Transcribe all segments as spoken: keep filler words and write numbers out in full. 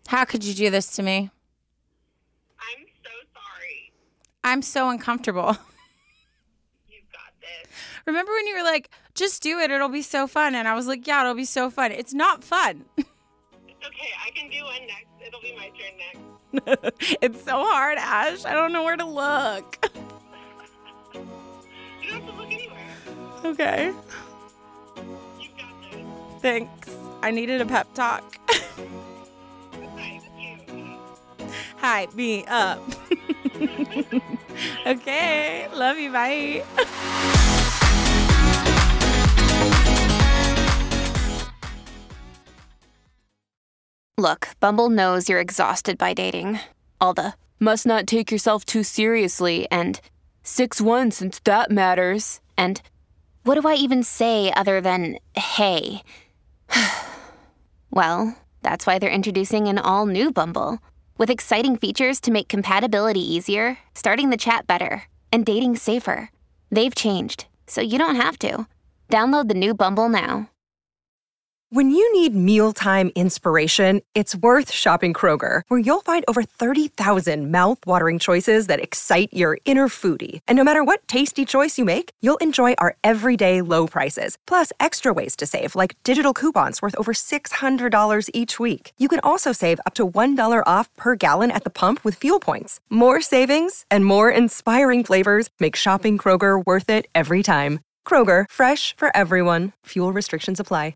How could you do this to me? I'm so sorry. I'm so uncomfortable. You've got this. Remember when you were like, just do it, it'll be so fun. And I was like, yeah, it'll be so fun. It's not fun. It's okay. I can do one next. It'll be my turn next. It's so hard, Ash. I don't know where to look. You don't have to look anywhere. Okay. You've got this. Thanks. I needed a pep talk. Hi, you. Hype me up. Okay. Love you. Bye. Look, Bumble knows you're exhausted by dating. All the must not take yourself too seriously and six one since that matters. And what do I even say other than hey? Well, that's why they're introducing an all-new Bumble with exciting features to make compatibility easier, starting the chat better, and dating safer. They've changed, so you don't have to. Download the new Bumble now. When you need mealtime inspiration, it's worth shopping Kroger, where you'll find over thirty thousand mouth-watering choices that excite your inner foodie. And no matter what tasty choice you make, you'll enjoy our everyday low prices, plus extra ways to save, like digital coupons worth over six hundred dollars each week. You can also save up to one dollar off per gallon at the pump with fuel points. More savings and more inspiring flavors make shopping Kroger worth it every time. Kroger, fresh for everyone. Fuel restrictions apply.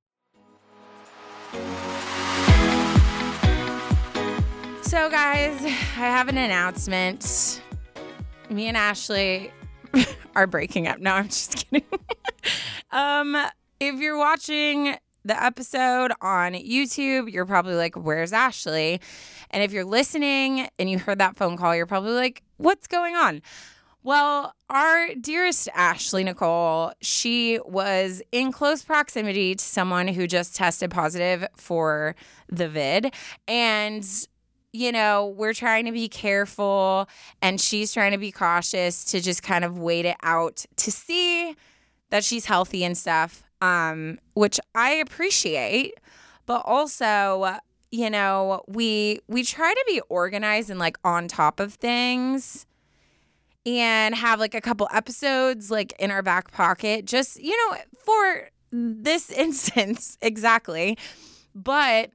So, guys, I have an announcement. Me and Ashley are breaking up. No, I'm just kidding. um, if you're watching the episode on YouTube, you're probably like, where's Ashley? And if you're listening and you heard that phone call, you're probably like, what's going on? Well, our dearest Ashley Nicole, she was in close proximity to someone who just tested positive for the vid. And you know, we're trying to be careful and she's trying to be cautious to just kind of wait it out to see that she's healthy and stuff, um, which I appreciate. But also, you know, we we try to be organized and like on top of things and have like a couple episodes like in our back pocket, just, you know, for this instance exactly. But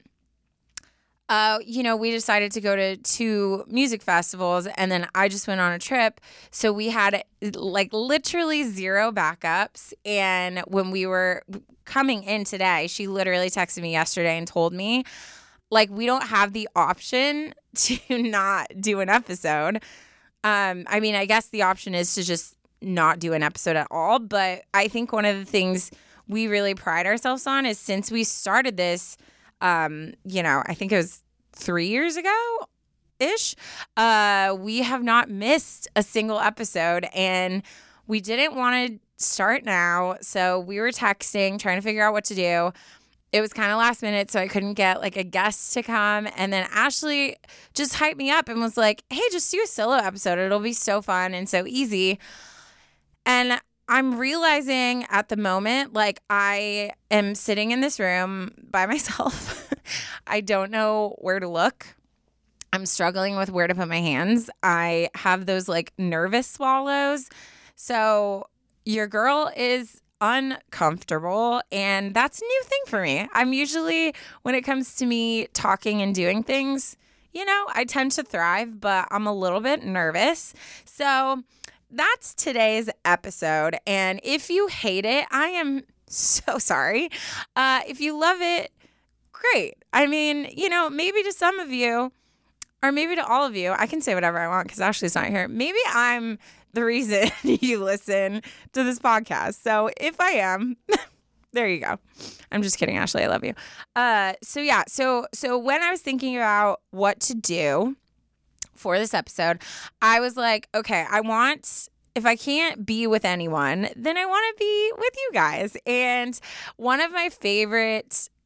Uh, you know, we decided to go to two music festivals and then I just went on a trip. So we had like literally zero backups. And when we were coming in today, she literally texted me yesterday and told me, like, we don't have the option to not do an episode. Um, I mean, I guess the option is to just not do an episode at all. But I think one of the things we really pride ourselves on is since we started this, Um, you know, I think it was three years ago-ish, uh, we have not missed a single episode, and we didn't want to start now, so we were texting, trying to figure out what to do. It was kind of last minute, so I couldn't get, like, a guest to come, and then Ashley just hyped me up and was like, hey, just do a solo episode. It'll be so fun and so easy. And I'm realizing at the moment, like, I am sitting in this room by myself. I don't know where to look. I'm struggling with where to put my hands. I have those, like, nervous swallows. So your girl is uncomfortable, and that's a new thing for me. I'm usually, when it comes to me talking and doing things, you know, I tend to thrive, but I'm a little bit nervous. So that's today's episode. And if you hate it, I am so sorry. Uh, if you love it, great. I mean, you know, maybe to some of you, or maybe to all of you, I can say whatever I want because Ashley's not here. Maybe I'm the reason you listen to this podcast. So if I am, there you go. I'm just kidding, Ashley. I love you. Uh, so yeah, so so when I was thinking about what to do for this episode, I was like, okay, I want, if I can't be with anyone, then I want to be with you guys. And one of my favorite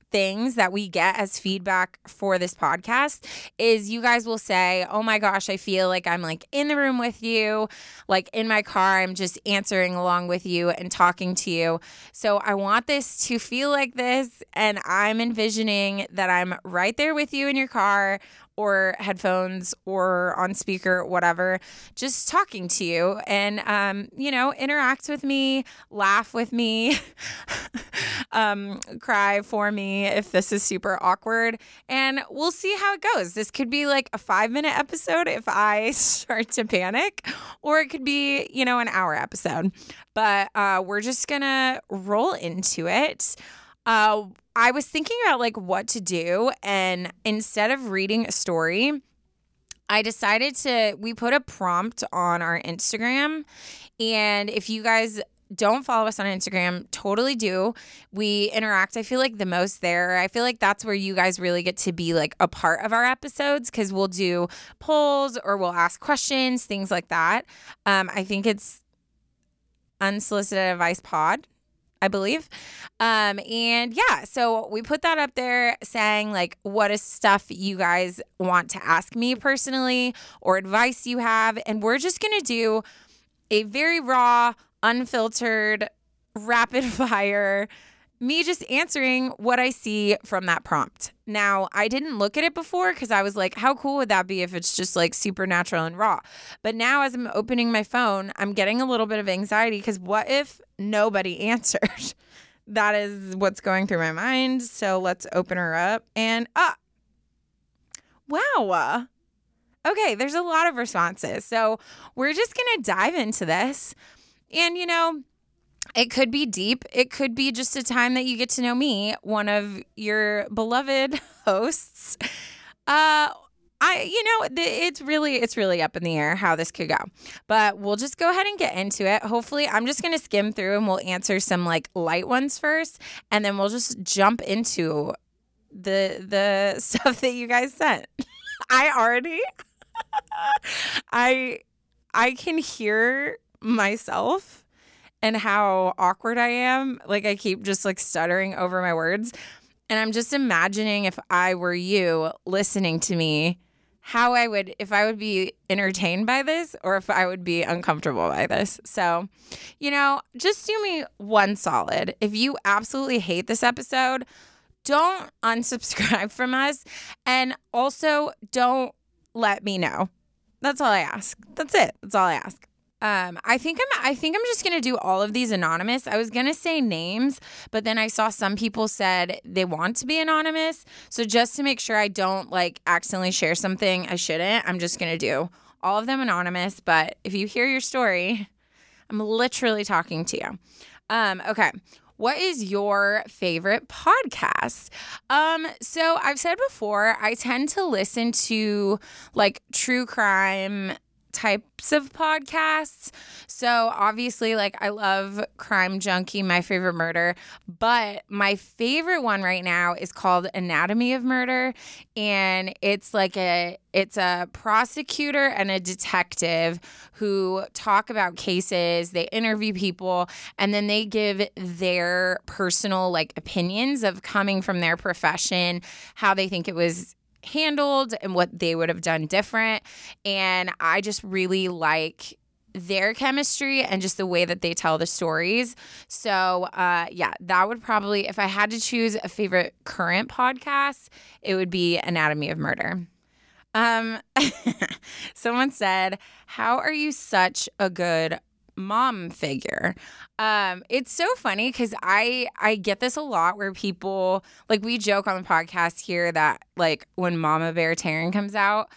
things that we get as feedback for this podcast is you guys will say, oh my gosh, I feel like I'm like in the room with you, like in my car, I'm just answering along with you and talking to you. So I want this to feel like this, and I'm envisioning that I'm right there with you in your car or headphones or on speaker, whatever, just talking to you and, um, you know, interact with me, laugh with me, um, cry for me if this is super awkward, and we'll see how it goes. This could be like a five minute episode if I start to panic, or it could be, you know, an hour episode, but uh, we're just gonna roll into it. Uh, I was thinking about like what to do, and instead of reading a story, I decided to, we put a prompt on our Instagram, and if you guys don't follow us on Instagram, totally do. We interact, I feel like, the most there. I feel like that's where you guys really get to be like a part of our episodes, because we'll do polls or we'll ask questions, things like that. Um, I think it's Unsolicited Advice Pod, I believe. Um, and yeah, so we put that up there saying like, what is stuff you guys want to ask me personally or advice you have. And we're just going to do a very raw, unfiltered, rapid fire, me just answering what I see from that prompt. Now, I didn't look at it before because I was like, how cool would that be if it's just like super natural and raw? But now as I'm opening my phone, I'm getting a little bit of anxiety because what if nobody answered? That is what's going through my mind. So let's open her up and, ah, wow. Okay, there's a lot of responses. So we're just going to dive into this. And, you know, it could be deep. It could be just a time that you get to know me, one of your beloved hosts. Uh, I, you know, it's really, it's really up in the air how this could go, but we'll just go ahead and get into it. Hopefully, I'm just going to skim through and we'll answer some like light ones first, and then we'll just jump into the the stuff that you guys sent. I already, I, I can hear myself and how awkward I am. Like I keep just like stuttering over my words. And I'm just imagining if I were you listening to me, how I would, if I would be entertained by this or if I would be uncomfortable by this. So, you know, just do me one solid. If you absolutely hate this episode, don't unsubscribe from us. And also don't let me know. That's all I ask. That's it. That's all I ask. Um, I think I'm. I think I'm just gonna do all of these anonymous. I was gonna say names, but then I saw some people said they want to be anonymous. So just to make sure I don't like accidentally share something I shouldn't, I'm just gonna do all of them anonymous. But if you hear your story, I'm literally talking to you. Um, okay. What is your favorite podcast? Um, so I've said before, I tend to listen to like true crime types of podcasts. So obviously, like I love Crime Junkie, My Favorite Murder, but my favorite one right now is called Anatomy of Murder, and it's like a it's a prosecutor and a detective who talk about cases. They interview people, and then they give their personal like opinions of coming from their profession, how they think it was handled and what they would have done different. And I just really like their chemistry and just the way that they tell the stories. So uh, yeah, that would probably, if I had to choose a favorite current podcast, it would be Anatomy of Murder. Um, someone said, how are you such a good mom figure? Um, it's so funny because I I get this a lot where people, like we joke on the podcast here that like when Mama Bear Taryn comes out,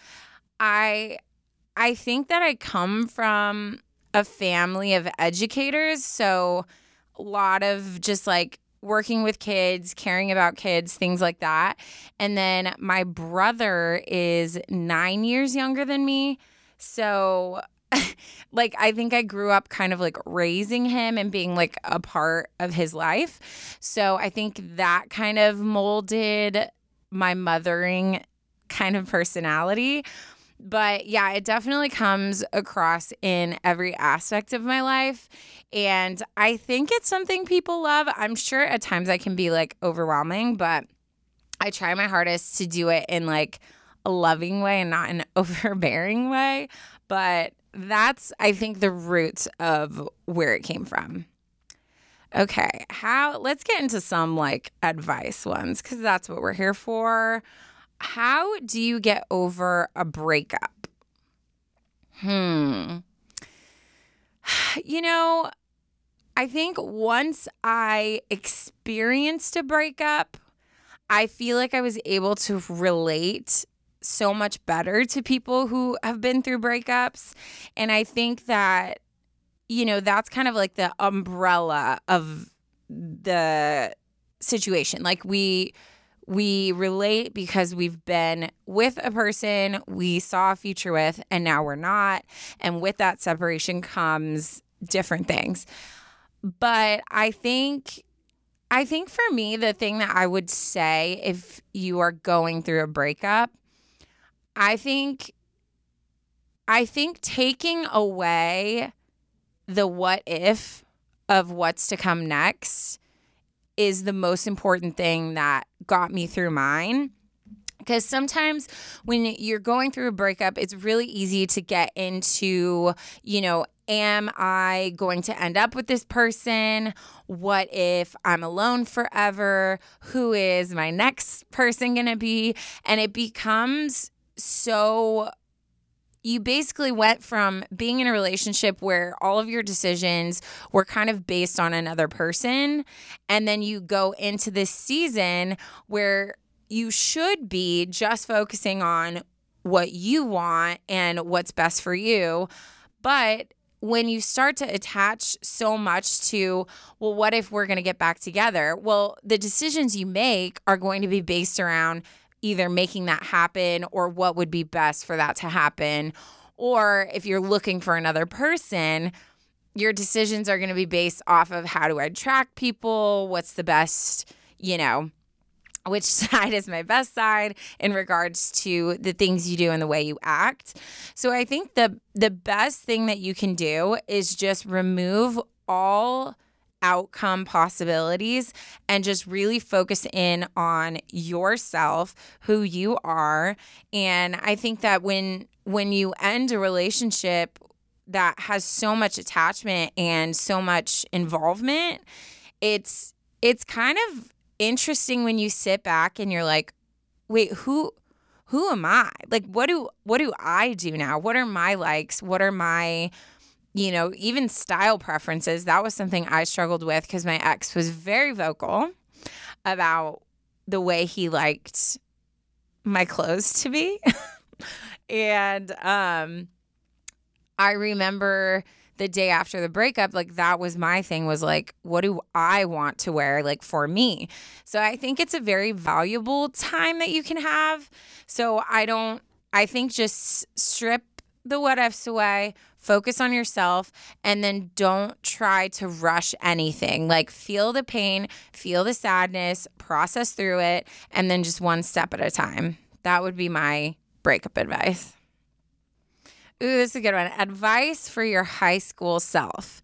I I think that I come from a family of educators, so a lot of just like working with kids, caring about kids, things like that. And then my brother is nine years younger than me, so like, I think I grew up kind of like raising him and being like a part of his life. So I think that kind of molded my mothering kind of personality. But yeah, it definitely comes across in every aspect of my life. And I think it's something people love. I'm sure at times I can be like overwhelming, but I try my hardest to do it in like a loving way and not an overbearing way. But that's, I think, the roots of where it came from. Okay, how, let's get into some like advice ones because that's what we're here for. How do you get over a breakup? Hmm. You know, I think once I experienced a breakup, I feel like I was able to relate so much better to people who have been through breakups. And I think that, you know, that's kind of like the umbrella of the situation. Like we we relate because we've been with a person we saw a future with and now we're not. And with that separation comes different things. But I think I think for me, the thing that I would say if you are going through a breakup, I think I think taking away the what if of what's to come next is the most important thing that got me through mine. Because sometimes when you're going through a breakup, it's really easy to get into, you know, am I going to end up with this person? What if I'm alone forever? Who is my next person going to be? And it becomes so, you basically went from being in a relationship where all of your decisions were kind of based on another person. And then you go into this season where you should be just focusing on what you want and what's best for you. But when you start to attach so much to, well, what if we're going to get back together? Well, the decisions you make are going to be based around either making that happen or what would be best for that to happen. Or if you're looking for another person, your decisions are going to be based off of how do I attract people? What's the best, you know, which side is my best side in regards to the things you do and the way you act. So I think the the best thing that you can do is just remove all outcome possibilities and just really focus in on yourself, who you are. And I think that when when you end a relationship that has so much attachment and so much involvement, it's it's kind of interesting when you sit back and you're like, wait, who who am I? Like, what do what do I do now? What are my likes? What are my, you know, even style preferences? That was something I struggled with because my ex was very vocal about the way he liked my clothes to be. And um, I remember the day after the breakup, like that was my thing, was like, what do I want to wear, like for me? So I think it's a very valuable time that you can have. So I don't, I think just strip the what ifs away, focus on yourself, and then don't try to rush anything. Like feel the pain, feel the sadness, process through it, and then just one step at a time. That would be my breakup advice. Ooh, this is a good one. Advice for your high school self.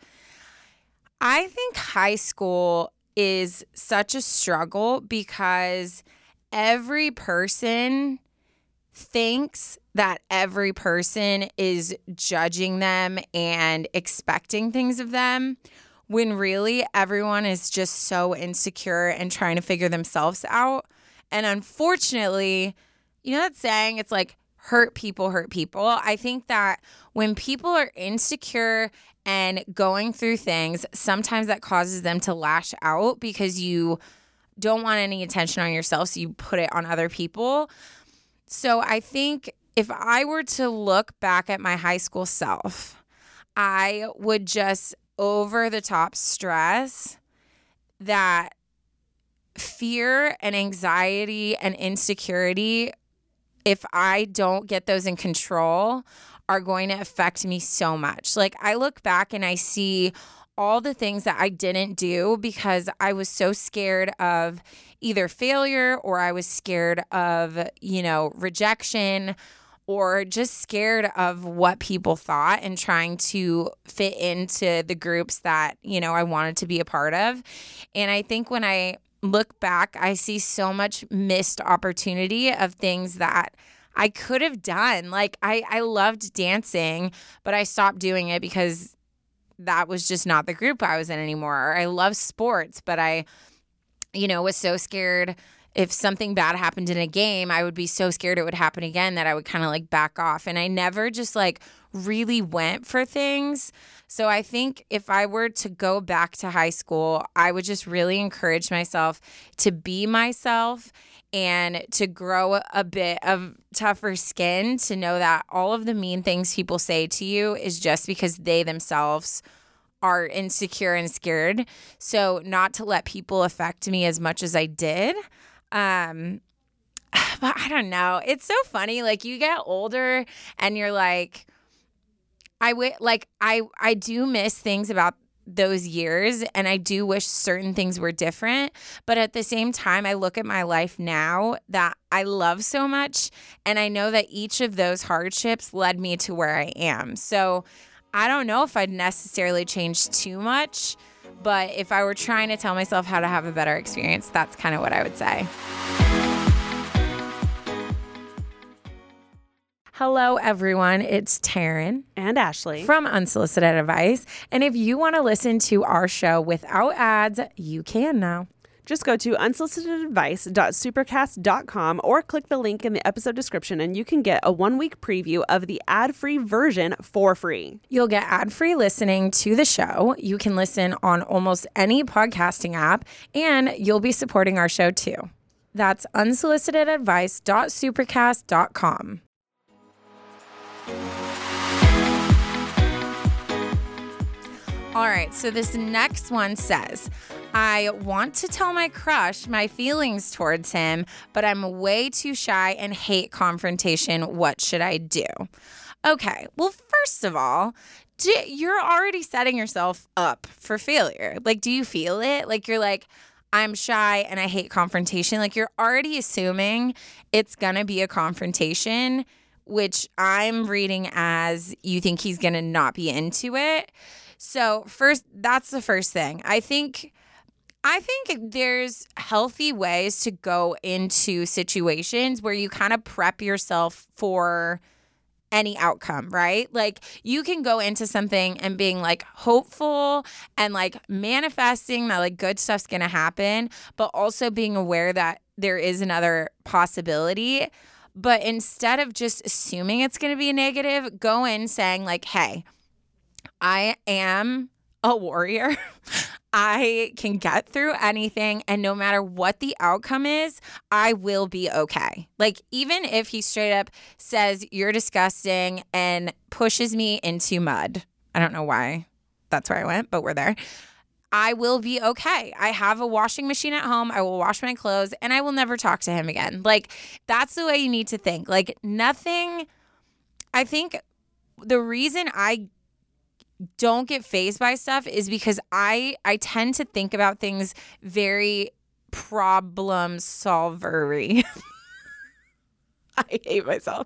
I think high school is such a struggle because every person thinks that every person is judging them and expecting things of them, when really everyone is just so insecure and trying to figure themselves out. And unfortunately, you know that saying, it's like, hurt people hurt people. I think that when people are insecure and going through things, sometimes that causes them to lash out because you don't want any attention on yourself, so you put it on other people. So I think if I were to look back at my high school self, I would just over the top stress that fear and anxiety and insecurity, if I don't get those in control, are going to affect me so much. Like I look back and I see all the things that I didn't do because I was so scared of either failure or I was scared of, you know, rejection or just scared of what people thought and trying to fit into the groups that, you know, I wanted to be a part of. And I think when I look back, I see so much missed opportunity of things that I could have done. Like I, I loved dancing, but I stopped doing it because that was just not the group I was in anymore. Or I love sports, but I, you know, was so scared if something bad happened in a game, I would be so scared it would happen again that I would kind of like back off. And I never just like really went for things. So I think if I were to go back to high school, I would just really encourage myself to be myself and to grow a bit of tougher skin, to know that all of the mean things people say to you is just because they themselves are insecure and scared. So not to let people affect me as much as I did. Um, but I don't know. It's so funny. Like you get older and you're like, I w- like I I do miss things about those years, and I do wish certain things were different. But at the same time, I look at my life now that I love so much, and I know that each of those hardships led me to where I am. So I don't know if I'd necessarily change too much, but if I were trying to tell myself how to have a better experience, that's kind of what I would say. Hello, everyone. It's Taryn and Ashley from Unsolicited Advice. And if you want to listen to our show without ads, you can now. Just go to unsolicited advice dot supercast dot com or click the link in the episode description and you can get a one-week preview of the ad-free version for free. You'll get ad-free listening to the show. You can listen on almost any podcasting app, and you'll be supporting our show too. That's unsolicited advice dot supercast dot com. All right, so this next one says, I want to tell my crush my feelings towards him, but I'm way too shy and hate confrontation. What should I do? Okay, well, first of all, do, you're already setting yourself up for failure. Like, do you feel it? Like, you're like, I'm shy and I hate confrontation. Like, you're already assuming it's going to be a confrontation, which I'm reading as you think he's going to not be into it. So first, that's the first thing. I think I think there's healthy ways to go into situations where you kind of prep yourself for any outcome, right? Like you can go into something and being like hopeful and like manifesting that like good stuff's going to happen, but also being aware that there is another possibility. But instead of just assuming it's going to be a negative, go in saying like, hey, I am a warrior. I can get through anything, and no matter what the outcome is, I will be okay. Like, even if he straight up says, you're disgusting, and pushes me into mud. I don't know why that's where I went, but we're there. I will be okay. I have a washing machine at home. I will wash my clothes, and I will never talk to him again. Like, that's the way you need to think. Like, nothing, I think the reason I don't get fazed by stuff is because I I tend to think about things very problem solvery. I hate myself.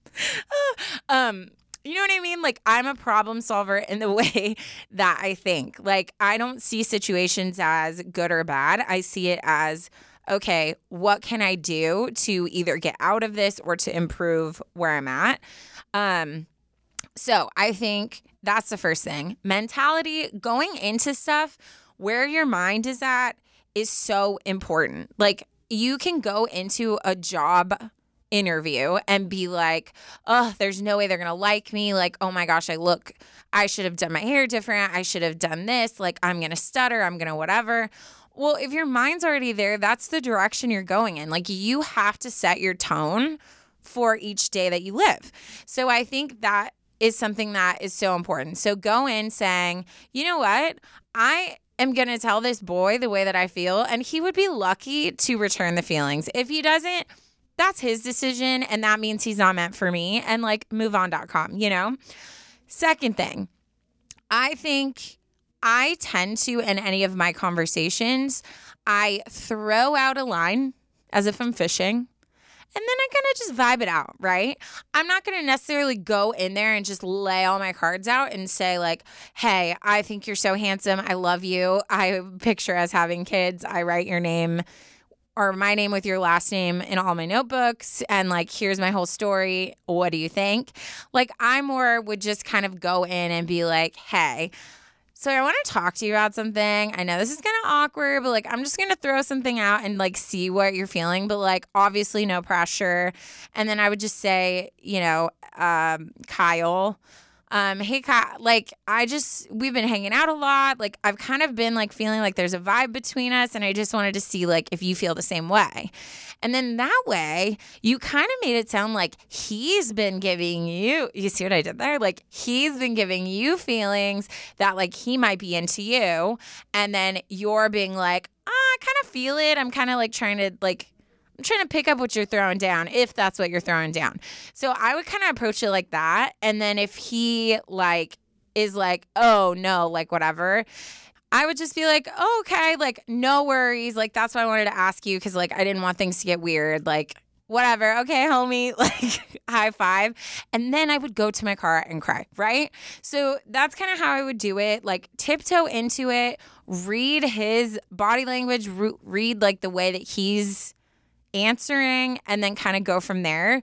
um, you know what I mean? Like I'm a problem solver in the way that I think. Like I don't see situations as good or bad. I see it as, okay, what can I do to either get out of this or to improve where I'm at? Um, so I think that's the first thing. Mentality, going into stuff where your mind is at is so important. Like you can go into a job interview and be like, oh, there's no way they're going to like me. Like, oh my gosh, I look, I should have done my hair different. I should have done this. Like, I'm going to stutter. I'm going to whatever. Well, if your mind's already there, that's the direction you're going in. Like you have to set your tone for each day that you live. So I think that is something that is so important. So go in saying, you know what? I am going to tell this boy the way that I feel, and he would be lucky to return the feelings. If he doesn't, that's his decision, and that means he's not meant for me, and like move on dot com, you know? Second thing, I think I tend to, in any of my conversations, I throw out a line as if I'm fishing, and then I kind to just vibe it out, right? I'm not going to necessarily go in there and just lay all my cards out and say like, hey, I think you're so handsome. I love you. I picture us having kids. I write your name or my name with your last name in all my notebooks. And like, here's my whole story. What do you think? Like, I more would just kind of go in and be like, hey, so I want to talk to you about something. I know this is kind of awkward, but like, I'm just going to throw something out and like see what you're feeling, but like, obviously no pressure. And then I would just say, you know, um, Kyle, um, hey, Kyle, like, I just, we've been hanging out a lot. Like, I've kind of been like feeling like there's a vibe between us. And I just wanted to see like if you feel the same way. And then that way, you kind of made it sound like he's been giving you, you see what I did there? Like, he's been giving you feelings that, like, he might be into you. And then you're being like, oh, I kind of feel it. I'm kind of, like, trying to, like, I'm trying to pick up what you're throwing down, if that's what you're throwing down. So I would kind of approach it like that. And then if he, like, is like, oh, no, like, whatever, I would just be like, oh, okay, like, no worries. Like, that's why I wanted to ask you because, like, I didn't want things to get weird. Like, whatever. Okay, homie, like, high five. And then I would go to my car and cry, right? So that's kind of how I would do it. Like, tiptoe into it, read his body language, re- read, like, the way that he's answering, and then kind of go from there.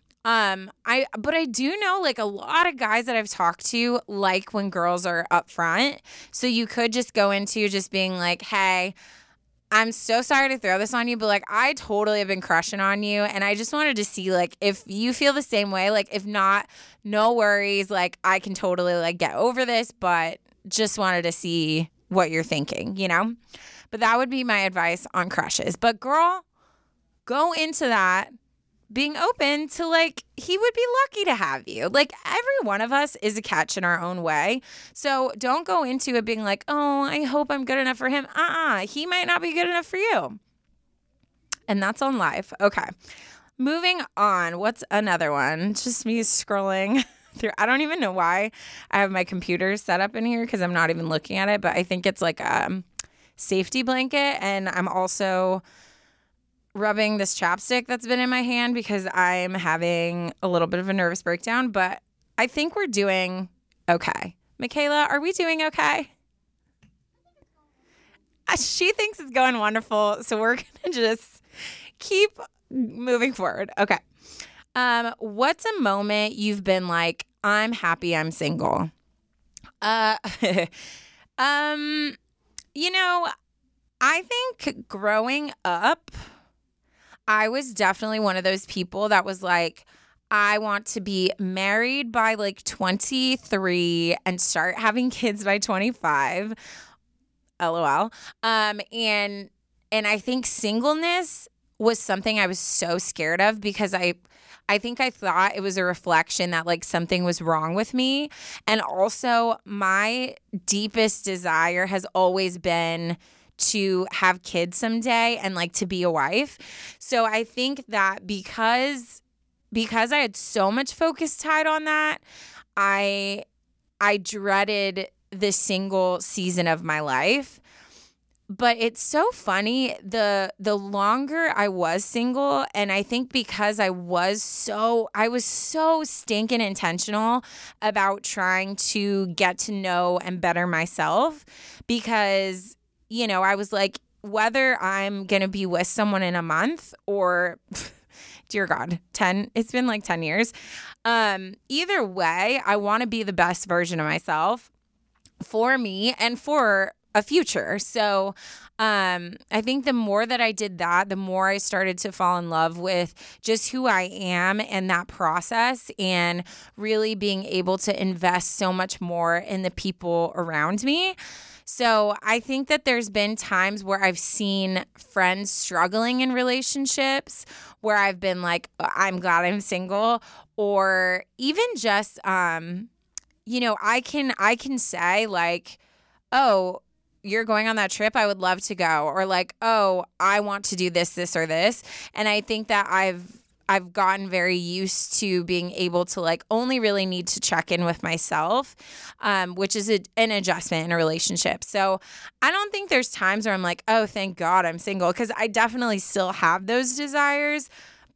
Um, I, but I do know like a lot of guys that I've talked to like when girls are up front. So you could just go into just being like, hey, I'm so sorry to throw this on you, but like I totally have been crushing on you. And I just wanted to see like if you feel the same way, like if not, no worries. Like I can totally like get over this, but just wanted to see what you're thinking, you know? But that would be my advice on crushes. But girl, go into that being open to like, he would be lucky to have you. Like every one of us is a catch in our own way. So don't go into it being like, oh, I hope I'm good enough for him. Uh-uh, he might not be good enough for you. And that's on live. Okay. Moving on. What's another one? Just me scrolling through. I don't even know why I have my computer set up in here because I'm not even looking at it, but I think it's like a safety blanket. And I'm also rubbing this chapstick that's been in my hand because I'm having a little bit of a nervous breakdown, but I think we're doing okay. Michaela, are we doing okay? She thinks it's going wonderful, so we're going to just keep moving forward. Okay. Um, what's a moment you've been like, I'm happy I'm single? Uh, um, you know, I think growing up, I was definitely one of those people that was like, I want to be married by like twenty-three and start having kids by twenty-five. LOL. Um, and and I think singleness was something I was so scared of because I I think I thought it was a reflection that like something was wrong with me. And also my deepest desire has always been to have kids someday and like to be a wife. So I think that because because I had so much focus tied on that, I I dreaded the single season of my life. But it's so funny, the the longer I was single, and I think because I was so I was so stinking intentional about trying to get to know and better myself, because you know, I was like, whether I'm going to be with someone in a month or, dear God, ten, it's been like ten years. Um, either way, I want to be the best version of myself for me and for a future. So um, I think the more that I did that, the more I started to fall in love with just who I am and that process, and really being able to invest so much more in the people around me. So I think that there's been times where I've seen friends struggling in relationships where I've been like, I'm glad I'm single, or even just, um, you know, I can I can say like, oh, you're going on that trip, I would love to go, or like, oh, I want to do this, this, or this. And I think that I've I've gotten very used to being able to like only really need to check in with myself, um, which is a, an adjustment in a relationship. So I don't think there's times where I'm like, oh, thank God I'm single, because I definitely still have those desires.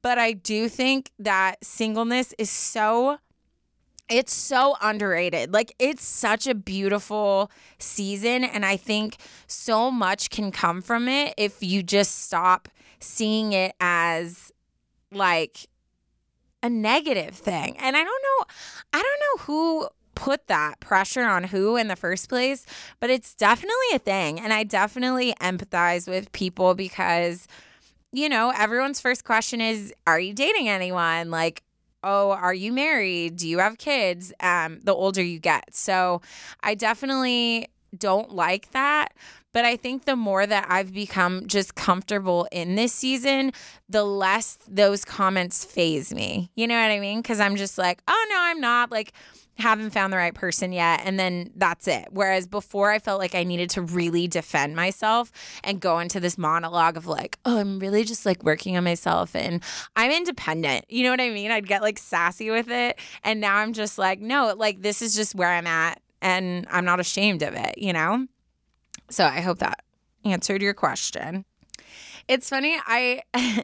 but I do think that singleness is so, it's so underrated. Like, it's such a beautiful season, and I think so much can come from it if you just stop seeing it as like a negative thing. And I don't know, I don't know who put that pressure on who in the first place, but it's definitely a thing. And I definitely empathize with people because, you know, everyone's first question is, are you dating anyone? Like, oh, are you married? Do you have kids? Um, the older you get. So I definitely don't like that. But I think the more that I've become just comfortable in this season, the less those comments faze me. You know what I mean? Because I'm just like, oh, no, I'm not. Like, haven't found the right person yet. And then that's it. Whereas before I felt like I needed to really defend myself and go into this monologue of like, oh, I'm really just like working on myself and I'm independent. You know what I mean? I'd get like sassy with it. And now I'm just like, no, like this is just where I'm at and I'm not ashamed of it, you know? So I hope that answered your question. It's funny. I,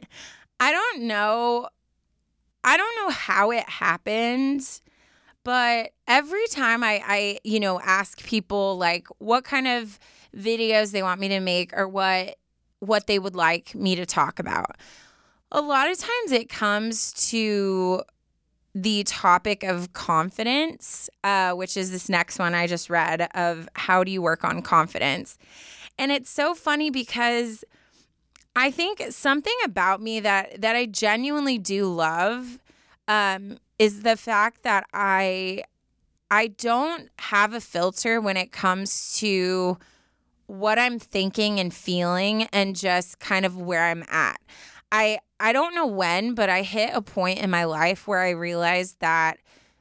I don't know. I don't know how it happened. But every time I, I, you know, ask people like what kind of videos they want me to make or what what they would like me to talk about, a lot of times it comes to the topic of confidence, uh, which is this next one I just read of how do you work on confidence. And it's so funny because I think something about me that that I genuinely do love um, is the fact that I I don't have a filter when it comes to what I'm thinking and feeling and just kind of where I'm at. I I don't know when, but I hit a point in my life where I realized that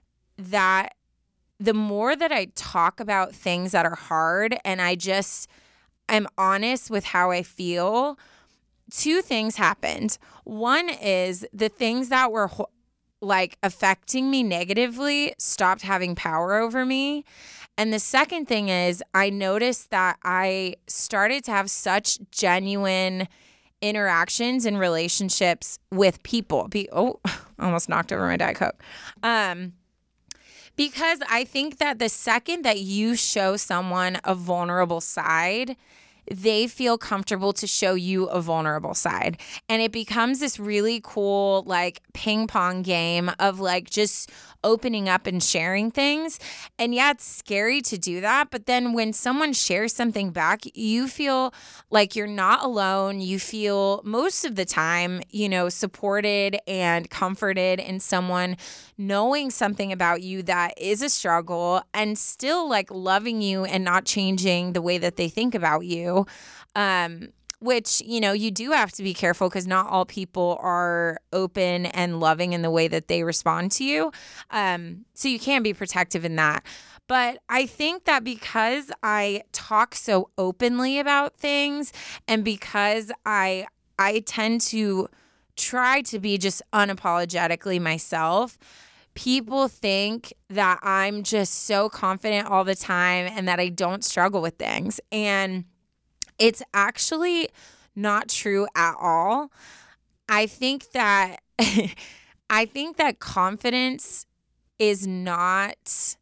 that the more that I talk about things that are hard and I just am honest with how I feel, two things happened. One is the things that were ho- like affecting me negatively stopped having power over me. And the second thing is I noticed that I started to have such genuine interactions and relationships with people. Be- oh, almost knocked over my Diet Coke. Um, because I think that the second that you show someone a vulnerable side, they feel comfortable to show you a vulnerable side. And it becomes this really cool, like, ping pong game of, like, just opening up and sharing things. And yeah, it's scary to do that. But then when someone shares something back, you feel like you're not alone. You feel most of the time, you know, supported and comforted in someone knowing something about you that is a struggle and still like loving you and not changing the way that they think about you. Um, which, you know, you do have to be careful because not all people are open and loving in the way that they respond to you. Um, so you can be protective in that. But I think that because I talk so openly about things and because I I tend to try to be just unapologetically myself, people think that I'm just so confident all the time and that I don't struggle with things. And it's actually not true at all. I think that I think that confidence is not,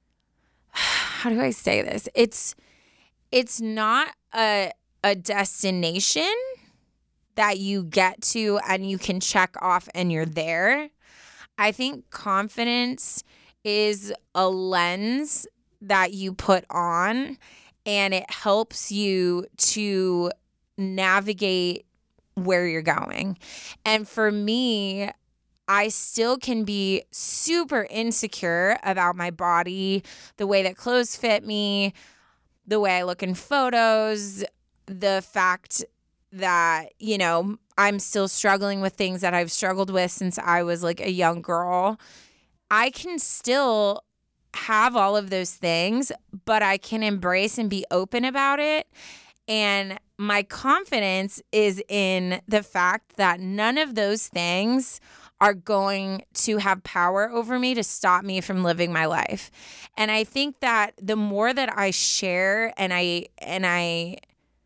how do I say this? It's it's not a a destination that you get to and you can check off and you're there. I think confidence is a lens that you put on and it helps you to navigate where you're going. And for me, I still can be super insecure about my body, the way that clothes fit me, the way I look in photos, the fact that, you know, I'm still struggling with things that I've struggled with since I was like a young girl. I can still have all of those things, but I can embrace and be open about it. And my confidence is in the fact that none of those things are going to have power over me to stop me from living my life. And I think that the more that I share and I and I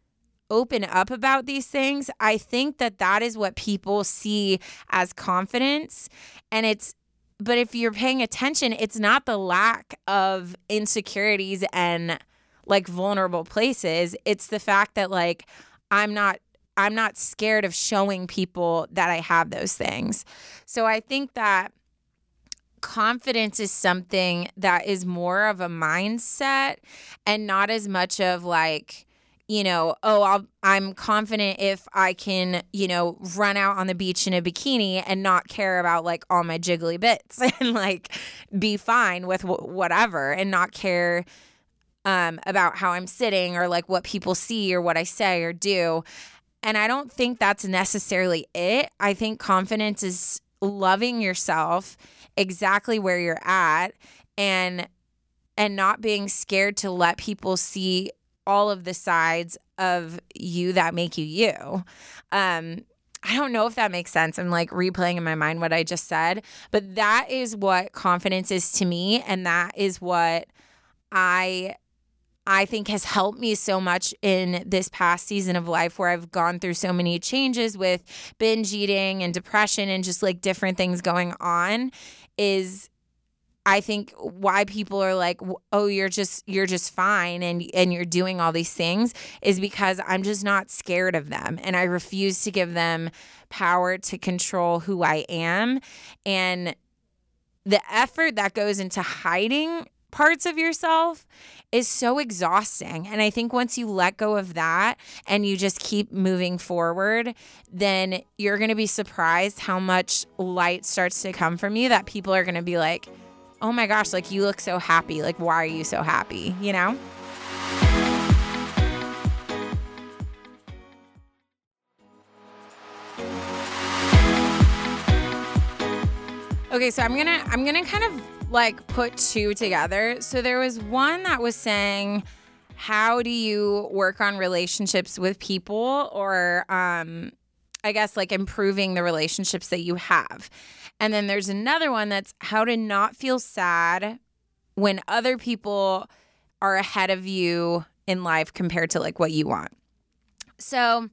open up about these things, I think that that is what people see as confidence. And it's, but if you're paying attention, it's not the lack of insecurities and like vulnerable places. It's the fact that like, I'm not, I'm not scared of showing people that I have those things. So I think that confidence is something that is more of a mindset and not as much of like, you know, oh, I'll, I'm confident if I can, you know, run out on the beach in a bikini and not care about like all my jiggly bits and like be fine with w- whatever and not care um, about how I'm sitting or like what people see or what I say or do. And I don't think that's necessarily it. I think confidence is loving yourself exactly where you're at and and not being scared to let people see all of the sides of you that make you you. Um, I don't know if that makes sense. I'm like replaying in my mind what I just said, but that is what confidence is to me. And that is what I I think has helped me so much in this past season of life where I've gone through so many changes with binge eating and depression and just like different things going on is I think why people are like, oh, you're just you're just fine and and you're doing all these things is because I'm just not scared of them. And I refuse to give them power to control who I am. And the effort that goes into hiding parts of yourself is so exhausting. And I think once you let go of that and you just keep moving forward, then you're going to be surprised how much light starts to come from you that people are going to be like, oh my gosh, like you look so happy. Like, why are you so happy? You know? Okay, so I'm going to I'm going to kind of like put two together. So there was one that was saying, how do you work on relationships with people or um I guess like improving the relationships that you have? And then there's another one that's how to not feel sad when other people are ahead of you in life compared to like what you want. So,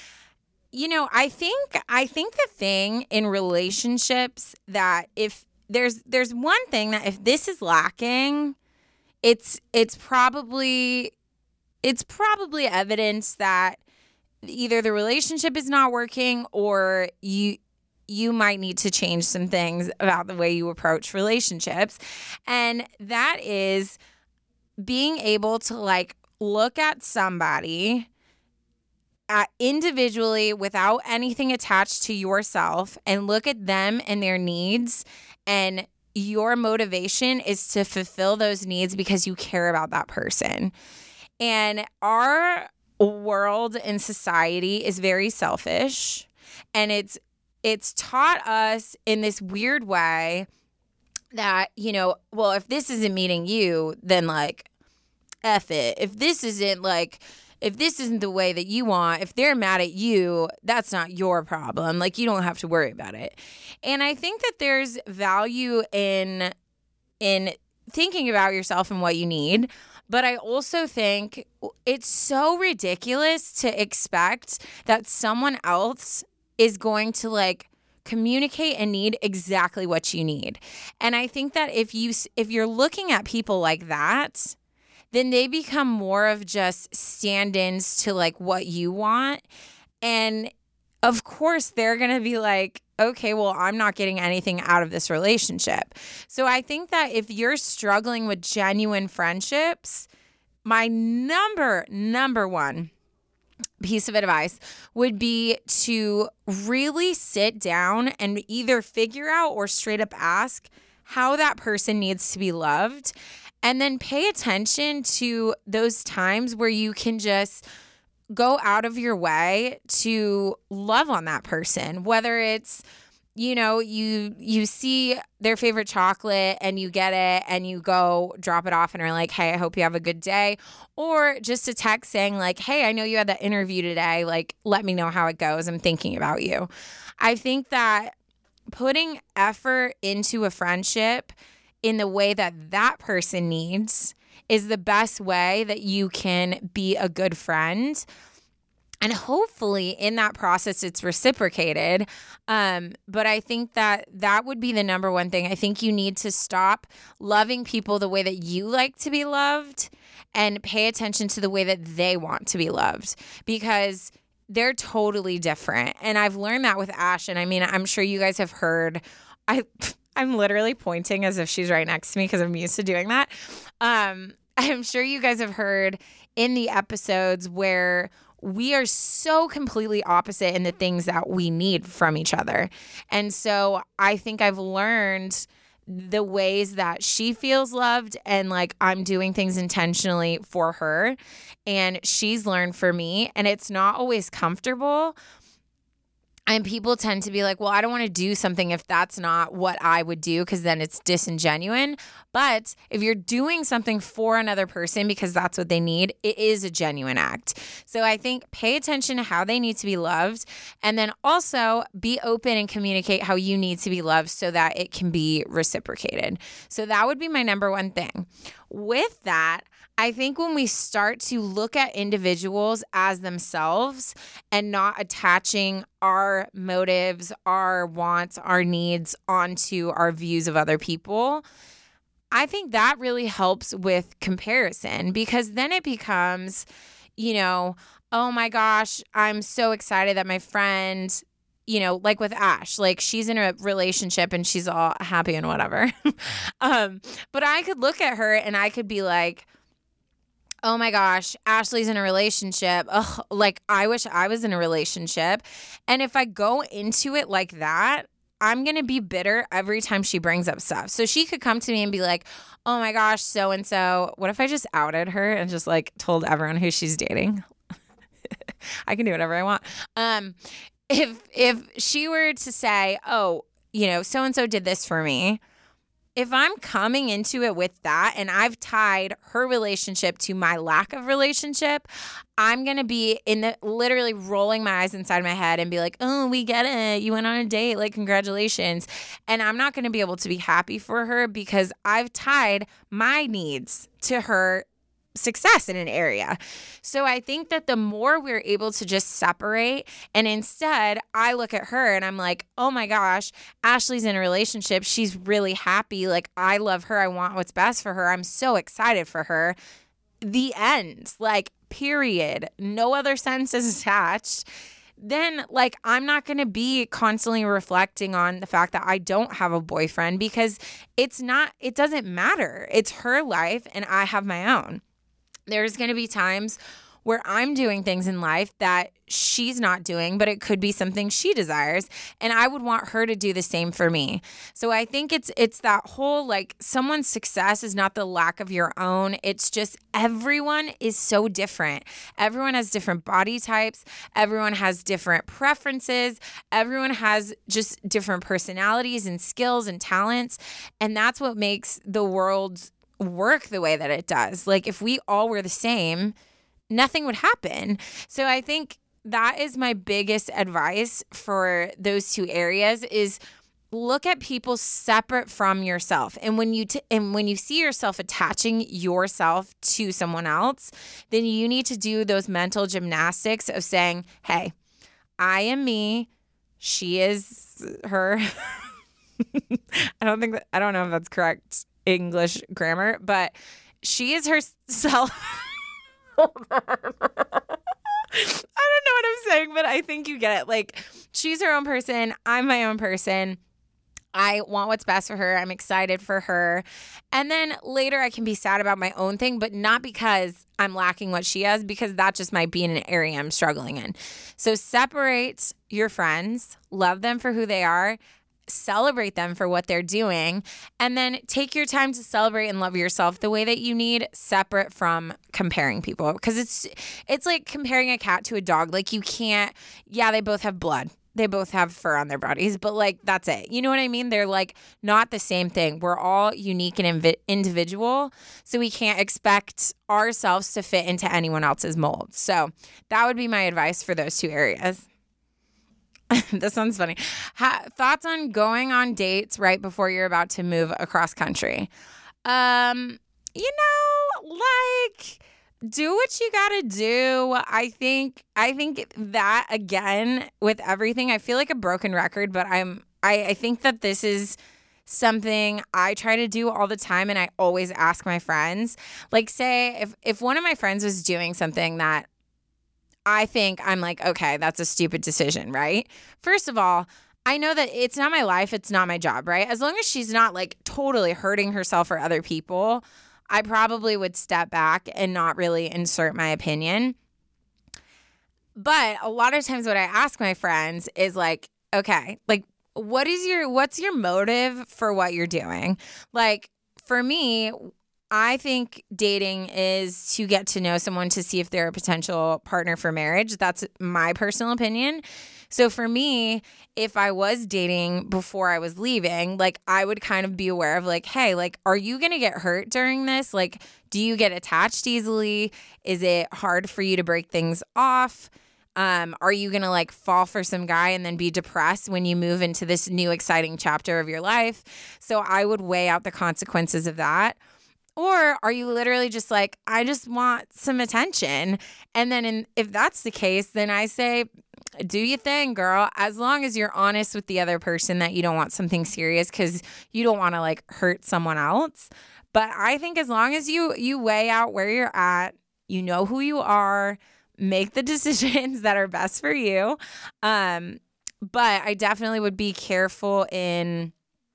you know, I think I think the thing in relationships that if there's there's one thing that if this is lacking, it's it's probably it's probably evidence that either the relationship is not working or you you might need to change some things about the way you approach relationships. And that is being able to like look at somebody at individually without anything attached to yourself and look at them and their needs, and your motivation is to fulfill those needs because you care about that person. And our world and society is very selfish, and it's it's taught us in this weird way that, you know, well, if this isn't meeting you, then like F it. If this isn't like If this isn't the way that you want, if they're mad at you, that's not your problem. Like, you don't have to worry about it. And I think that there's value in in thinking about yourself and what you need. But I also think it's so ridiculous to expect that someone else is going to like communicate and need exactly what you need. And I think that if you if you're looking at people like that, then they become more of just stand-ins to like what you want. And of course, they're going to be like, okay, well, I'm not getting anything out of this relationship. So I think that if you're struggling with genuine friendships, my number, number one piece of advice would be to really sit down and either figure out or straight up ask how that person needs to be loved. And then pay attention to those times where you can just go out of your way to love on that person, whether it's, you know, you you see their favorite chocolate and you get it and you go drop it off and are like, hey, I hope you have a good day. Or just a text saying like, hey, I know you had that interview today. Like, let me know how it goes. I'm thinking about you. I think that putting effort into a friendship in the way that that person needs is the best way that you can be a good friend. And hopefully in that process, it's reciprocated. Um, but I think that that would be the number one thing. I think you need to stop loving people the way that you like to be loved and pay attention to the way that they want to be loved, because they're totally different. And I've learned that with Ash. And I mean, I'm sure you guys have heard, I, I'm literally pointing as if she's right next to me because I'm used to doing that. Um, I'm sure you guys have heard in the episodes where we are so completely opposite in the things that we need from each other. And so I think I've learned the ways that she feels loved, and like I'm doing things intentionally for her, and she's learned for me, and it's not always comfortable. And people tend to be like, well, I don't want to do something if that's not what I would do, because then it's disingenuine. But if you're doing something for another person because that's what they need, it is a genuine act. So I think pay attention to how they need to be loved, and then also be open and communicate how you need to be loved so that it can be reciprocated. So that would be my number one thing. With that, I think when we start to look at individuals as themselves and not attaching our motives, our wants, our needs onto our views of other people, I think that really helps with comparison, because then it becomes, you know, oh my gosh, I'm so excited that my friend, you know, like with Ash, like she's in a relationship and she's all happy and whatever. um, but I could look at her and I could be like, oh my gosh, Ashley's in a relationship. Ugh, like I wish I was in a relationship. And if I go into it like that, I'm going to be bitter every time she brings up stuff. So she could come to me and be like, oh my gosh, so-and-so. What if I just outed her and just like told everyone who she's dating? I can do whatever I want. Um, if, if she were to say, oh, you know, so-and-so did this for me, if I'm coming into it with that and I've tied her relationship to my lack of relationship, I'm going to be in the literally rolling my eyes inside my head and be like, oh, we get it. You went on a date. Like, congratulations. And I'm not going to be able to be happy for her because I've tied my needs to her success in an area. So I think that the more we're able to just separate, and instead I look at her and I'm like, oh my gosh, Ashley's in a relationship. She's really happy. Like, I love her. I want what's best for her. I'm so excited for her. The end. Like, period. No other sentences attached. Then, like, I'm not going to be constantly reflecting on the fact that I don't have a boyfriend, because it's not, it doesn't matter. It's her life and I have my own. There's going to be times where I'm doing things in life that she's not doing, but it could be something she desires. And I would want her to do the same for me. So I think it's it's that whole, like, someone's success is not the lack of your own. It's just everyone is so different. Everyone has different body types. Everyone has different preferences. Everyone has just different personalities and skills and talents. And that's what makes the world work the way that it does. Like, if we all were the same, nothing would happen. So I think that is my biggest advice for those two areas, is look at people separate from yourself. And when you t- and when you see yourself attaching yourself to someone else, then you need to do those mental gymnastics of saying, hey, I am me, she is her. I don't think that, I don't know if that's correct English grammar, but she is herself. Hold on. I don't know what I'm saying, but I think you get it. Like, she's her own person. I'm my own person. I want what's best for her. I'm excited for her. And then later I can be sad about my own thing, but not because I'm lacking what she has, because that just might be in an area I'm struggling in. So separate your friends, love them for who they are, celebrate them for what they're doing, and then take your time to celebrate and love yourself the way that you need, separate from comparing people. Because it's it's like comparing a cat to a dog. Like, you can't, yeah, they both have blood. They both have fur on their bodies, but like, that's it. You know what I mean? They're like not the same thing. We're all unique and invi- individual, so we can't expect ourselves to fit into anyone else's mold. So that would be my advice for those two areas. This sounds funny. Ha- thoughts on going on dates right before you're about to move across country? Um, you know, like, do what you gotta do. I think I think that again with everything, I feel like a broken record, but I'm I, I think that this is something I try to do all the time, and I always ask my friends. Like, say if if one of my friends was doing something that I think I'm like, okay, that's a stupid decision, right? First of all, I know that it's not my life, it's not my job, right? As long as she's not like totally hurting herself or other people, I probably would step back and not really insert my opinion. But a lot of times what I ask my friends is like, okay, like what is your what's your motive for what you're doing? Like for me, I think dating is to get to know someone to see if they're a potential partner for marriage. That's my personal opinion. So for me, if I was dating before I was leaving, like I would kind of be aware of like, hey, like, are you going to get hurt during this? Like, do you get attached easily? Is it hard for you to break things off? Um, are you going to like fall for some guy and then be depressed when you move into this new exciting chapter of your life? So I would weigh out the consequences of that. Or are you literally just like, I just want some attention? And then in, if that's the case, then I say, do your thing, girl, as long as you're honest with the other person that you don't want something serious because you don't want to like hurt someone else. But I think as long as you you weigh out where you're at, you know who you are, make the decisions that are best for you. Um, but I definitely would be careful in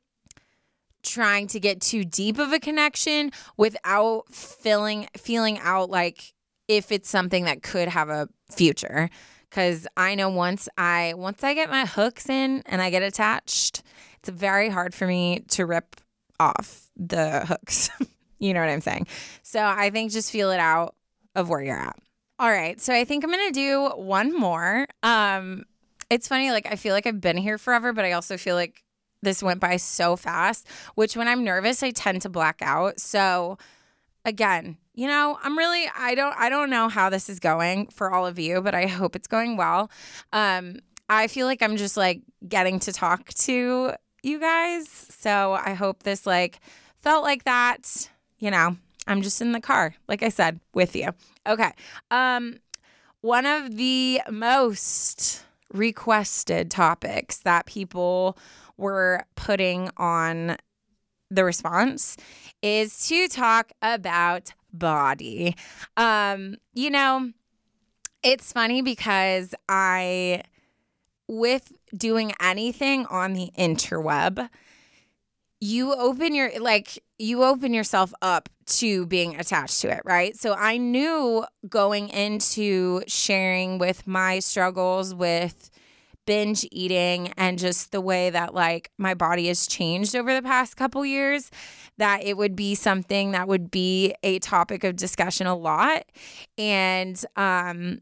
trying to get too deep of a connection without feeling feeling out like if it's something that could have a future. Because I know once I once I get my hooks in and I get attached, it's very hard for me to rip off the hooks. You know what I'm saying? So I think just feel it out of where you're at. All right. So I think I'm going to do one more. Um, it's funny. Like, I feel like I've been here forever, but I also feel like this went by so fast, which when I'm nervous, I tend to black out. So again, you know, I'm really, I don't, I don't know how this is going for all of you, but I hope it's going well. Um, I feel like I'm just like getting to talk to you guys. So I hope this like felt like that, you know, I'm just in the car, like I said, with you. Okay. Um, one of the most requested topics that people were putting on the response is to talk about body. Um, you know, it's funny because I, with doing anything on the interweb, you open your, like, you open yourself up to being attached to it, right? So I knew going into sharing with my struggles with binge eating and just the way that like my body has changed over the past couple years, that it would be something that would be a topic of discussion a lot. And um,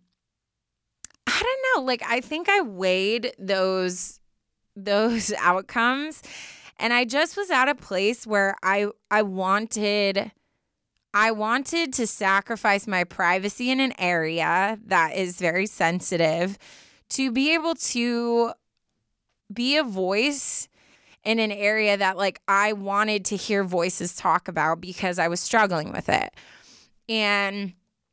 I don't know, like I think I weighed those those outcomes, and I just was at a place where I I wanted I wanted to sacrifice my privacy in an area that is very sensitive to be able to be a voice in an area that like I wanted to hear voices talk about because I was struggling with it. And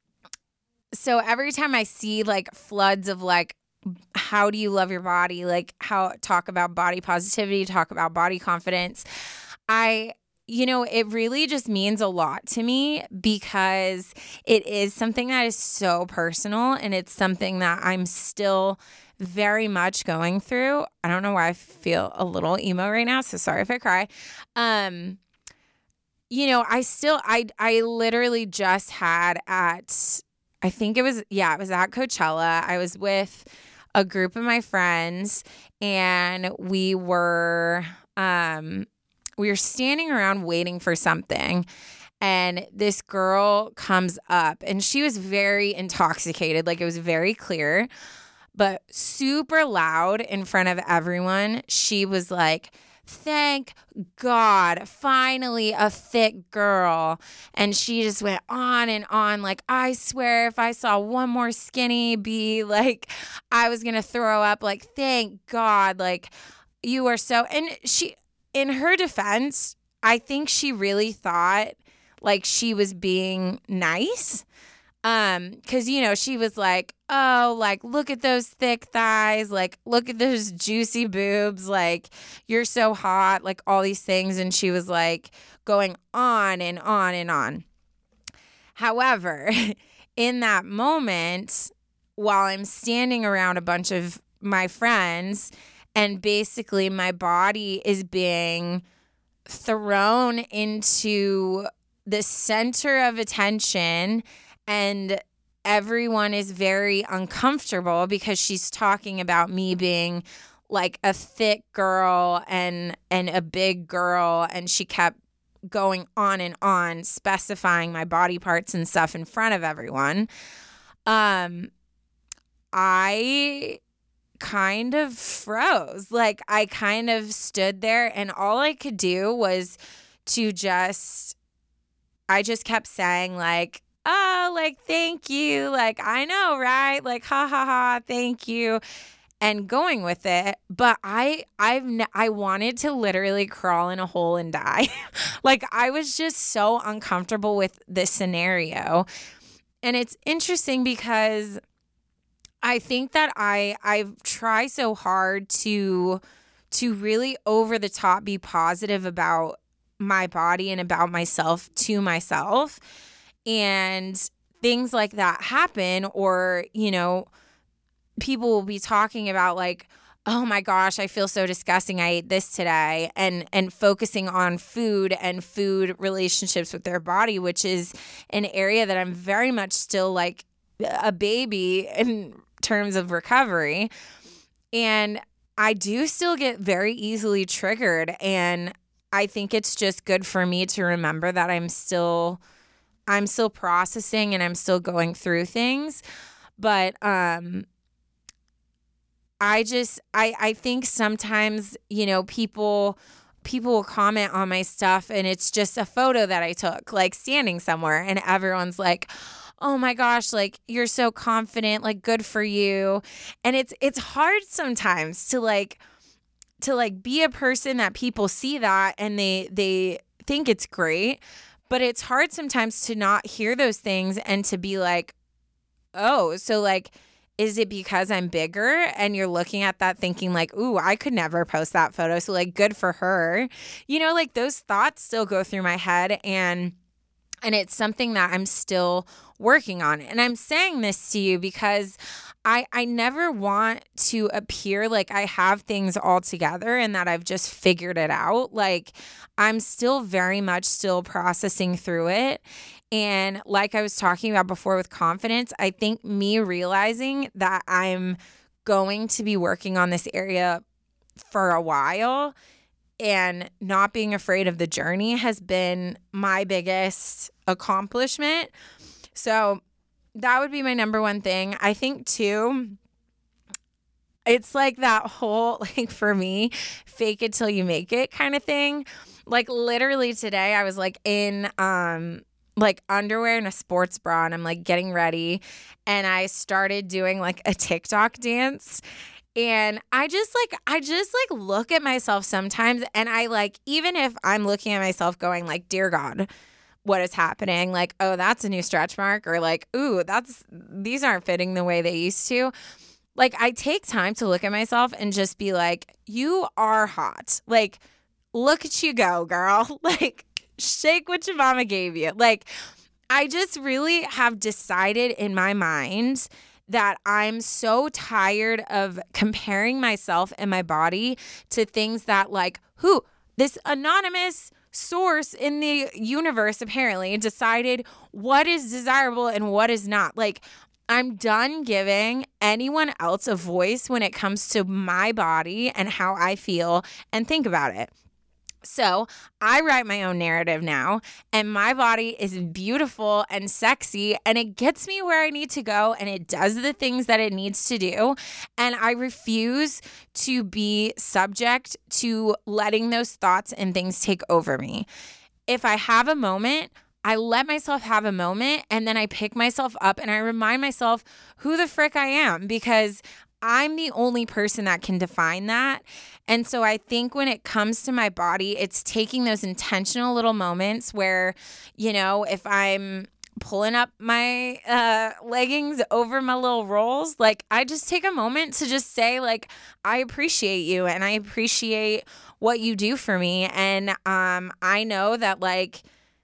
so every time I see like floods of like, how do you love your body? Like how talk about body positivity, talk about body confidence. I You know, it really just means a lot to me because it is something that is so personal, and it's something that I'm still very much going through. I don't know why I feel a little emo right now, so sorry if I cry. Um, you know, I still, I, I literally just had at, I think it was, yeah, it was at Coachella. I was with a group of my friends, and we were, um, we were standing around waiting for something, and this girl comes up, and she was very intoxicated. Like, it was very clear, but super loud in front of everyone. She was like, "Thank God, finally a thick girl." And she just went on and on. Like, I swear if I saw one more skinny be like, I was going to throw up. Like, thank God. Like, you are so, and she, in her defense, I think she really thought like she was being nice. Um, cause you know, she was like, oh, like, look at those thick thighs, like, look at those juicy boobs, like, you're so hot, like all these things. And she was like going on and on and on. However, in that moment, while I'm standing around a bunch of my friends and basically my body is being thrown into the center of attention and everyone is very uncomfortable because she's talking about me being like a thick girl and and a big girl, and she kept going on and on specifying my body parts and stuff in front of everyone. Um I kind of froze. Like I kind of stood there and all I could do was to just I just kept saying like, oh, like, thank you. Like, I know, right? Like, ha, ha, ha, thank you. And going with it. But I, I've, n- I wanted to literally crawl in a hole and die. Like, I was just so uncomfortable with this scenario. And it's interesting because I think that I, I try so hard to, to really over the top be positive about my body and about myself to myself. And things like that happen, or, you know, people will be talking about like, oh my gosh, I feel so disgusting. I ate this today, and and focusing on food and food relationships with their body, which is an area that I'm very much still like a baby in terms of recovery. And I do still get very easily triggered, and I think it's just good for me to remember that I'm still I'm still processing and I'm still going through things. But um I just I I think sometimes, you know, people people will comment on my stuff and it's just a photo that I took, like standing somewhere, and everyone's like, oh my gosh, like you're so confident, like good for you. And it's it's hard sometimes to like to like be a person that people see that and they they think it's great, but it's hard sometimes to not hear those things and to be like, oh, so like, is it because I'm bigger? And you're looking at that thinking like, ooh, I could never post that photo, so like good for her. You know, like those thoughts still go through my head, and and it's something that I'm still working on. And I'm saying this to you because I I never want to appear like I have things all together and that I've just figured it out. Like I'm still very much still processing through it. And like I was talking about before with confidence, I think me realizing that I'm going to be working on this area for a while and not being afraid of the journey has been my biggest accomplishment. So that would be my number one thing. I think too, it's like that whole, like for me, fake it till you make it kind of thing. Like literally today I was like in um like underwear and a sports bra, and I'm like getting ready, and I started doing like a TikTok dance. And I just like, I just like look at myself sometimes, and I like, even if I'm looking at myself going like, dear God, what is happening? Like, oh, that's a new stretch mark, or like, ooh, that's, these aren't fitting the way they used to. Like, I take time to look at myself and just be like, you are hot. Like, look at you go, girl. Like, shake what your mama gave you. Like, I just really have decided in my mind that I'm so tired of comparing myself and my body to things that like, who, this anonymous source in the universe apparently decided what is desirable and what is not. Like, I'm done giving anyone else a voice when it comes to my body and how I feel and think about it. So I write my own narrative now, and my body is beautiful and sexy, and it gets me where I need to go, and it does the things that it needs to do. And I refuse to be subject to letting those thoughts and things take over me. If I have a moment, I let myself have a moment, and then I pick myself up and I remind myself who the frick I am, because I'm the only person that can define that. And so I think when it comes to my body, it's taking those intentional little moments where, you know, if I'm pulling up my uh, leggings over my little rolls, like I just take a moment to just say, like, I appreciate you and I appreciate what you do for me. And um, I know that, like,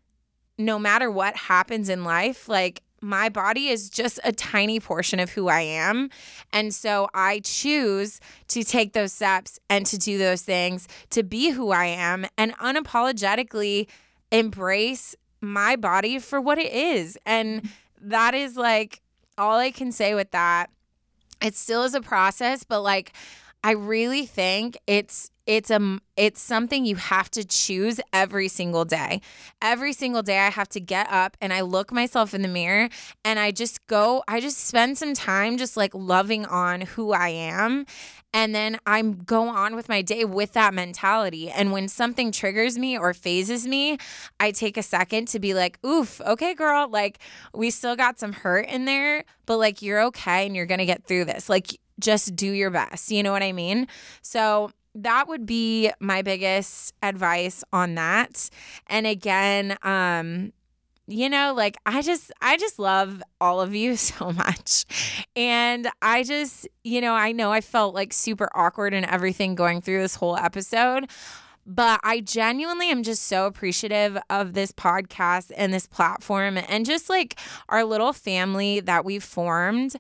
no matter what happens in life, like, my body is just a tiny portion of who I am. And so I choose to take those steps and to do those things to be who I am and unapologetically embrace my body for what it is. And that is, like, all I can say with that. It still is a process, but, like, I really think it's it's a it's something you have to choose every single day. Every single day I have to get up and I look myself in the mirror and I just go, I just spend some time just like loving on who I am. And then I go on with my day with that mentality. And when something triggers me or phases me, I take a second to be like, oof, okay, girl, like we still got some hurt in there, but like you're okay and you're going to get through this. Like just do your best. You know what I mean? So that would be my biggest advice on that. And again, um, you know, like I just, I just love all of you so much. And I just, you know, I know I felt like super awkward and everything going through this whole episode, but I genuinely am just so appreciative of this podcast and this platform and just like our little family that we've formed.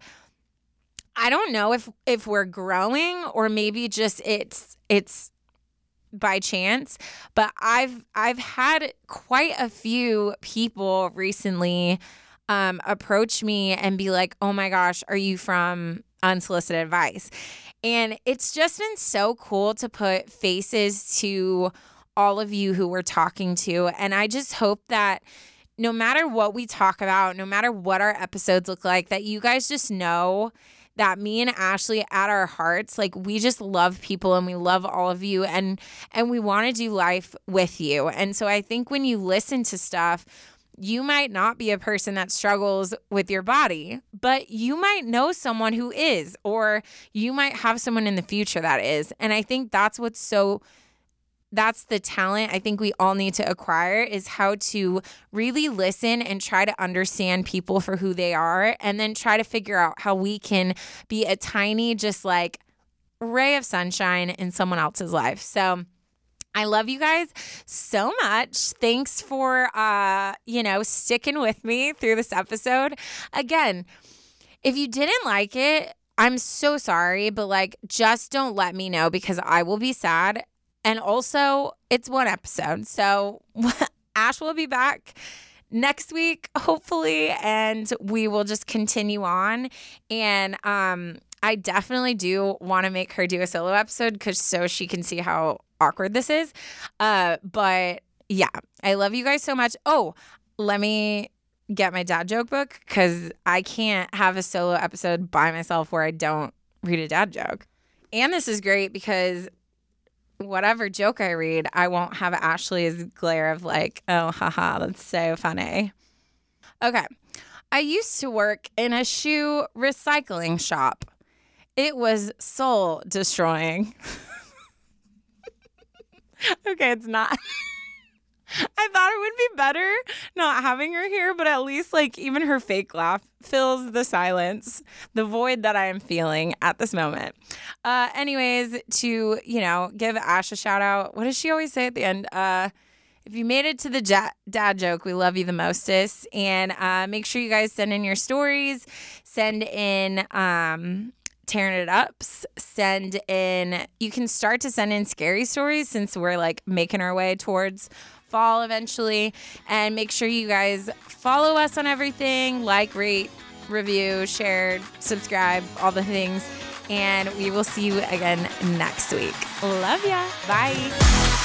I don't know if, if we're growing or maybe just it's, it's, by chance, but I've I've had quite a few people recently um, approach me and be like, "Oh my gosh, are you from Unsolicited Advice?" And it's just been so cool to put faces to all of you who we're talking to, and I just hope that no matter what we talk about, no matter what our episodes look like, that you guys just know that me and Ashley at our hearts, like we just love people and we love all of you and and we want to do life with you. And so I think when you listen to stuff, you might not be a person that struggles with your body, but you might know someone who is, or you might have someone in the future that is. And I think that's what's so That's the talent I think we all need to acquire, is how to really listen and try to understand people for who they are and then try to figure out how we can be a tiny, just like ray of sunshine in someone else's life. So I love you guys so much. Thanks for, uh, you know, sticking with me through this episode. Again, if you didn't like it, I'm so sorry, but like, just don't let me know because I will be sad. And also, it's one episode. So Ash will be back next week, hopefully, and we will just continue on. And um, I definitely do want to make her do a solo episode because so she can see how awkward this is. Uh, but yeah, I love you guys so much. Oh, let me get my dad joke book because I can't have a solo episode by myself where I don't read a dad joke. And this is great because whatever joke I read, I won't have Ashley's glare of like, oh, haha, that's so funny. Okay. I used to work in a shoe recycling shop. It was soul destroying. Okay, it's not. I thought it would be better not having her here, but at least like even her fake laugh fills the silence, the void that I am feeling at this moment. Uh, anyways, to, you know, give Ash a shout out. What does she always say at the end? Uh, if you made it to the ja- dad joke, we love you the mostest. And uh, make sure you guys send in your stories, send in um, tearing it ups, send in, you can start to send in scary stories since we're like making our way towards fall eventually. And make sure you guys follow us on everything, like, rate, review, share, subscribe, all the things. And we will see you again next week. Love ya. Bye.